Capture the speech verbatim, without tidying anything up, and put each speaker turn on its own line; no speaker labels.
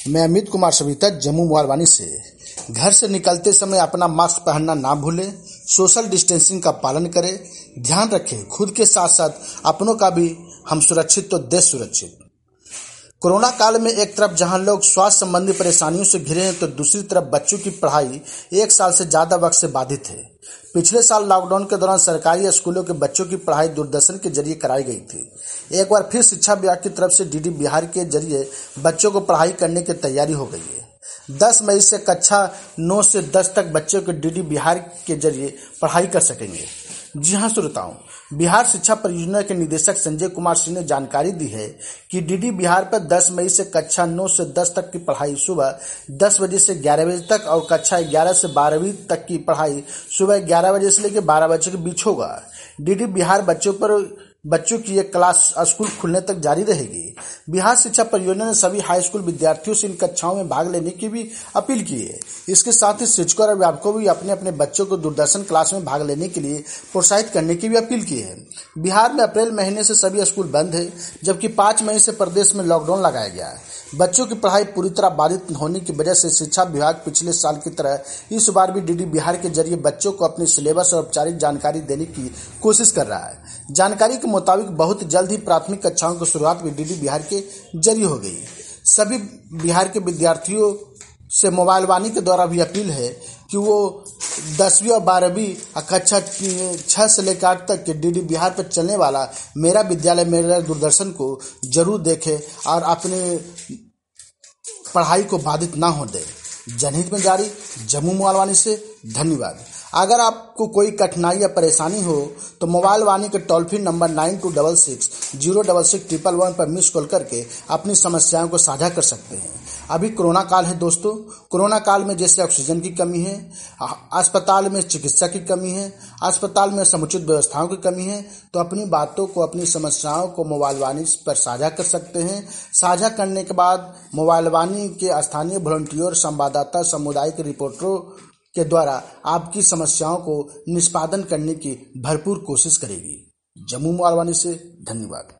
मैं अमित कुमार सविता जम्मू मोबाइलवानी से। घर से निकलते समय अपना मास्क पहनना ना भूलें, सोशल डिस्टेंसिंग का पालन करें, ध्यान रखें खुद के साथ साथ अपनों का भी। हम सुरक्षित तो देश सुरक्षित। कोरोना काल में एक तरफ जहां लोग स्वास्थ्य संबंधी परेशानियों से घिरे हैं तो दूसरी तरफ बच्चों की पढ़ाई एक साल से ज्यादा वक्त से बाधित है। पिछले साल लॉकडाउन के दौरान सरकारी स्कूलों के बच्चों की पढ़ाई दूरदर्शन के जरिए कराई गई थी। एक बार फिर शिक्षा विभाग की तरफ से डीडी बिहार के जरिए बच्चों को पढ़ाई करने की तैयारी हो गई है। दस मई से कक्षा नौ से दस तक बच्चों को डीडी बिहार के जरिए पढ़ाई कर सकेंगे। जी हां श्रोताओं, बिहार शिक्षा परियोजना के निदेशक संजय कुमार सिंह ने जानकारी दी है कि डीडी बिहार पर दस मई से कक्षा नौ से दस तक की पढ़ाई सुबह दस बजे से ग्यारह बजे तक और कक्षा ग्यारह से बारहवीं तक की पढ़ाई सुबह ग्यारह बजे से लेकर बारह बजे के बीच होगा। डीडी बिहार बच्चों पर बच्चों की एक क्लास स्कूल खुलने तक जारी रहेगी। बिहार शिक्षा परियोजना ने सभी हाई स्कूल विद्यार्थियों से इन कक्षाओं में भाग लेने की भी अपील की है। इसके साथ ही शिक्षकों और अभिभावकों को भी अपने अपने बच्चों को दूरदर्शन क्लास में भाग लेने के लिए प्रोत्साहित करने की भी अपील की है। बिहार में अप्रैल महीने से सभी स्कूल बंद है, जबकि पाँच मई से प्रदेश में लॉकडाउन लगाया गया है। बच्चों की पढ़ाई पूरी तरह बाधित होने की वजह से शिक्षा विभाग पिछले साल की तरह इस बार भी डीडी बिहार के जरिए बच्चों को अपने सिलेबस और औपचारिक जानकारी देने की कोशिश कर रहा है। जानकारी के मुताबिक बहुत जल्द ही प्राथमिक कक्षाओं की शुरुआत भी डीडी बिहार के जरिए हो गई। सभी बिहार के विद्यार्थियों से मोबाइलवानी के द्वारा भी अपील है कि वो दसवीं और बारहवीं कक्षा छह से लेकर आठ तक के डीडी बिहार पर चलने वाला मेरा विद्यालय मेरा दूरदर्शन को जरूर देखें और अपने पढ़ाई को बाधित ना हो दे। जनहित में जारी, जम्मू मोबाइलवानी से। धन्यवाद। अगर आपको कोई कठिनाई या परेशानी हो तो मोबाइल वाणी के toll free number nine two double six zero double six triple one पर मिस कॉल करके अपनी समस्याओं को साझा कर सकते हैं। अभी कोरोना काल है दोस्तों। कोरोना काल में जैसे ऑक्सीजन की कमी है, अस्पताल में चिकित्सा की कमी है, अस्पताल में समुचित व्यवस्थाओं की कमी है, तो अपनी बातों को, अपनी समस्याओं को मोबाइल वाणी पर साझा कर सकते हैं। साझा करने के बाद मोबाइल वाणी के स्थानीय वॉलंटियर, संवाददाता, सामुदायिक रिपोर्टरों के द्वारा आपकी समस्याओं को निष्पादन करने की भरपूर कोशिश करेगी। जम्मू मोबाइलवानी से धन्यवाद।